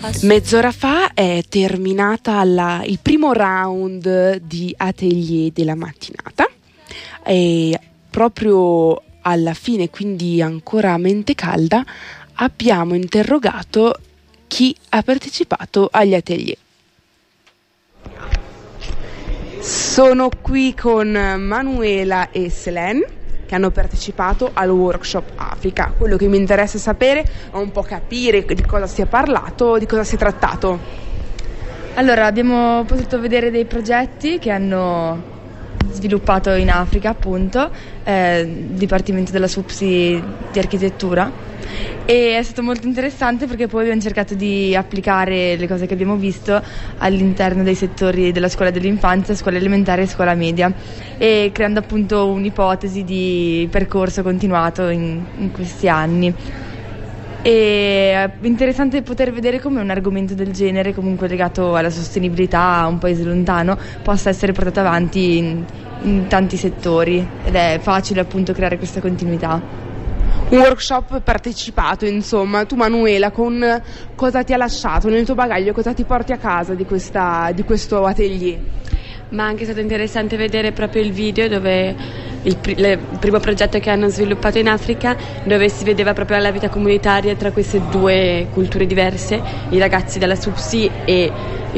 Mezz'ora fa è terminata il primo round di atelier della mattinata e proprio alla fine, quindi ancora a mente calda, abbiamo interrogato chi ha partecipato agli atelier. Sono qui con Manuela e Selene, che hanno partecipato al workshop Africa. Quello che mi interessa sapere è un po' capire di cosa si è parlato, di cosa si è trattato. Allora, abbiamo potuto vedere dei progetti che hanno sviluppato in Africa, appunto, Dipartimento della SUPSI di architettura, e è stato molto interessante perché poi abbiamo cercato di applicare le cose che abbiamo visto all'interno dei settori della scuola dell'infanzia, scuola elementare e scuola media, e creando appunto un'ipotesi di percorso continuato in questi anni. E è interessante poter vedere come un argomento del genere, comunque legato alla sostenibilità a un paese lontano, possa essere portato avanti in tanti settori, ed è facile appunto creare questa continuità. Un workshop partecipato, insomma. Tu, Manuela, con cosa ti ha lasciato nel tuo bagaglio, cosa ti porti a casa di questo atelier? Ma è anche stato interessante vedere proprio il video dove il primo progetto che hanno sviluppato in Africa, dove si vedeva proprio la vita comunitaria tra queste due culture diverse, i ragazzi della SUPSI e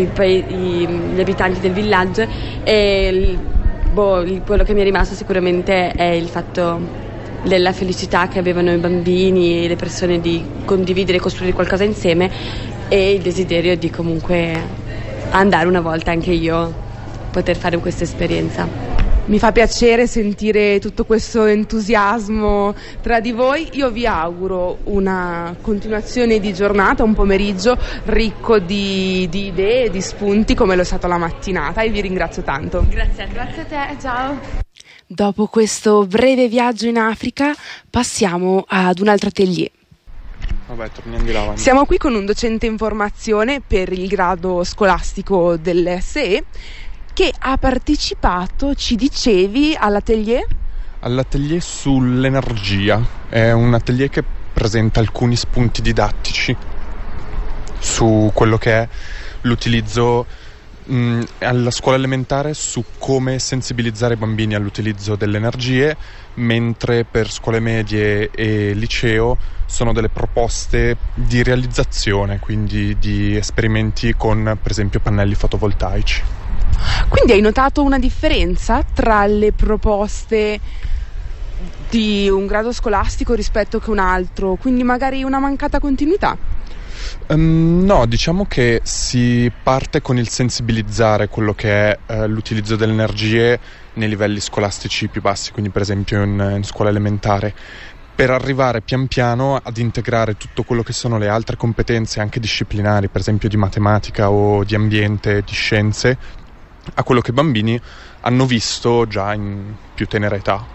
gli abitanti del villaggio, e quello che mi è rimasto sicuramente è il fatto della felicità che avevano i bambini e le persone di condividere e costruire qualcosa insieme, e il desiderio di comunque andare una volta anche io poter fare questa esperienza. Mi fa piacere sentire tutto questo entusiasmo tra di voi. Io vi auguro una continuazione di giornata, un pomeriggio ricco di idee, di spunti, come lo è stata la mattinata, e vi ringrazio tanto. Grazie a te, ciao. Dopo questo breve viaggio in Africa passiamo ad un altro atelier. Vabbè, torniamo di là avanti. Siamo qui con un docente in formazione per il grado scolastico dell'SE che ha partecipato, ci dicevi, all'atelier? All'atelier sull'energia. È un atelier che presenta alcuni spunti didattici su quello che è l'utilizzo alla scuola elementare, su come sensibilizzare i bambini all'utilizzo delle energie, mentre per scuole medie e liceo sono delle proposte di realizzazione, quindi di esperimenti con, per esempio, pannelli fotovoltaici. Quindi hai notato una differenza tra le proposte di un grado scolastico rispetto che un altro? Quindi magari una mancata continuità? No, diciamo che si parte con il sensibilizzare quello che è l'utilizzo delle energie nei livelli scolastici più bassi, quindi per esempio in scuola elementare, per arrivare pian piano ad integrare tutto quello che sono le altre competenze anche disciplinari, per esempio di matematica o di ambiente, di scienze, a quello che i bambini hanno visto già in più tenera età.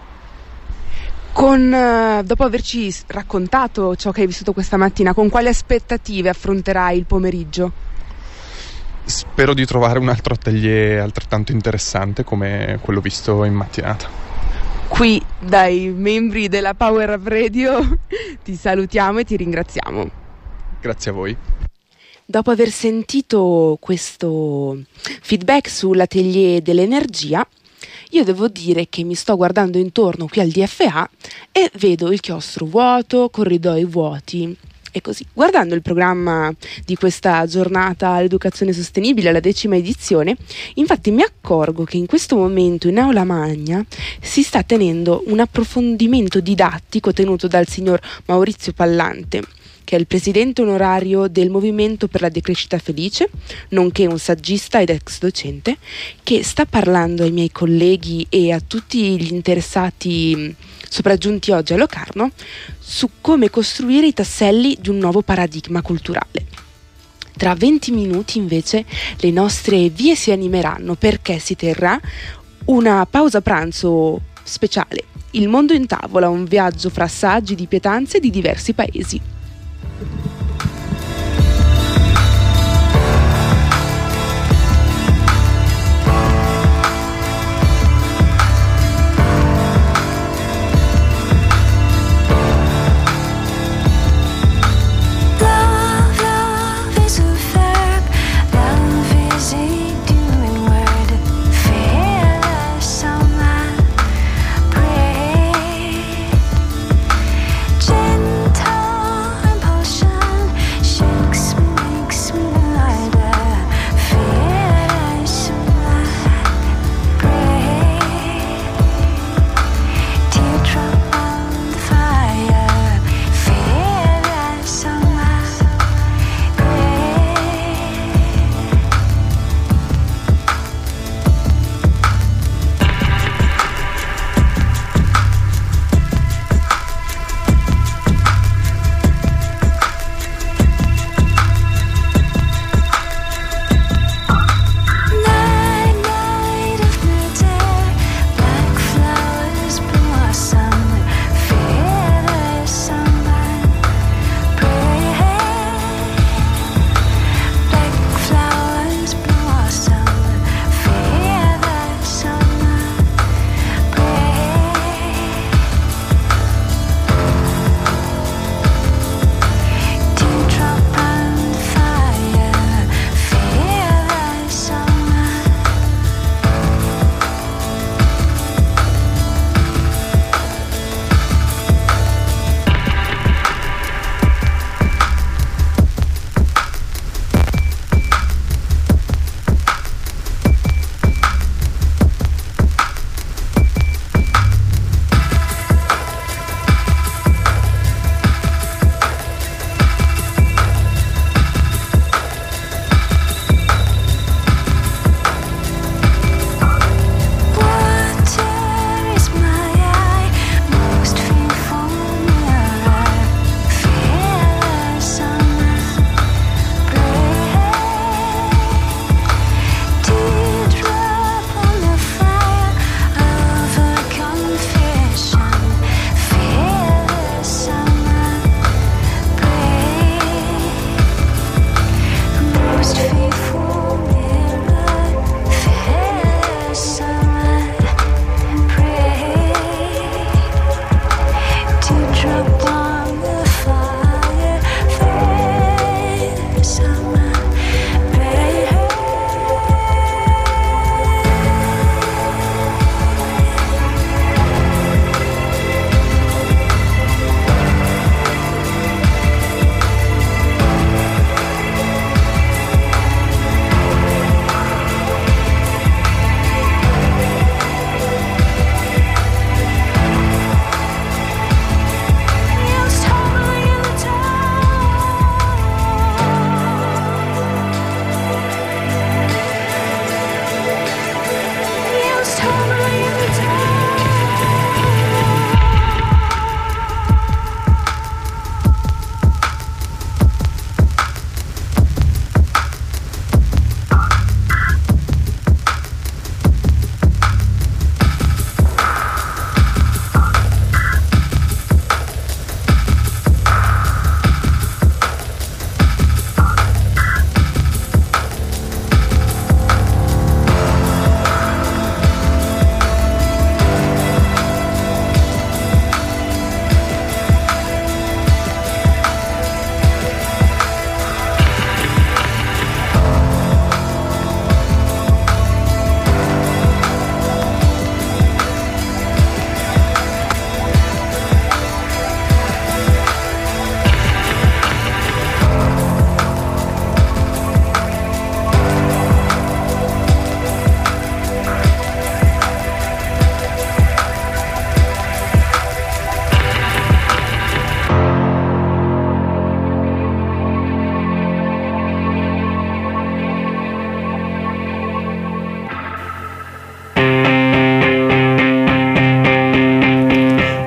Dopo averci raccontato ciò che hai vissuto questa mattina, con quali aspettative affronterai il pomeriggio? Spero di trovare un altro atelier altrettanto interessante come quello visto in mattinata. Qui dai membri della Power Up Radio ti salutiamo e ti ringraziamo. Grazie a voi. Dopo aver sentito questo feedback sull'atelier dell'energia, io devo dire che mi sto guardando intorno qui al DFA e vedo il chiostro vuoto, corridoi vuoti e così. Guardando il programma di questa giornata all'educazione sostenibile, la 10ª edizione, infatti mi accorgo che in questo momento in Aula Magna si sta tenendo un approfondimento didattico tenuto dal signor Maurizio Pallante, che è il presidente onorario del Movimento per la Decrescita Felice, nonché un saggista ed ex docente, che sta parlando ai miei colleghi e a tutti gli interessati sopraggiunti oggi a Locarno su come costruire i tasselli di un nuovo paradigma culturale. Tra 20 minuti invece le nostre vie si animeranno perché si terrà una pausa pranzo speciale. Il mondo in tavola, un viaggio fra saggi di pietanze di diversi paesi. Love is a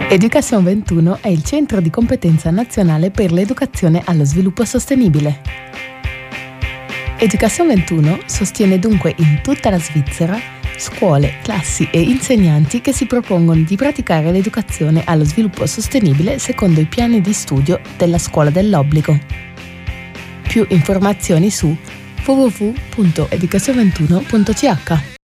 Education 21 è il centro di competenza nazionale per l'educazione allo sviluppo sostenibile. Education 21 sostiene dunque in tutta la Svizzera scuole, classi e insegnanti che si propongono di praticare l'educazione allo sviluppo sostenibile secondo i piani di studio della scuola dell'obbligo. Più informazioni su www.education21.ch.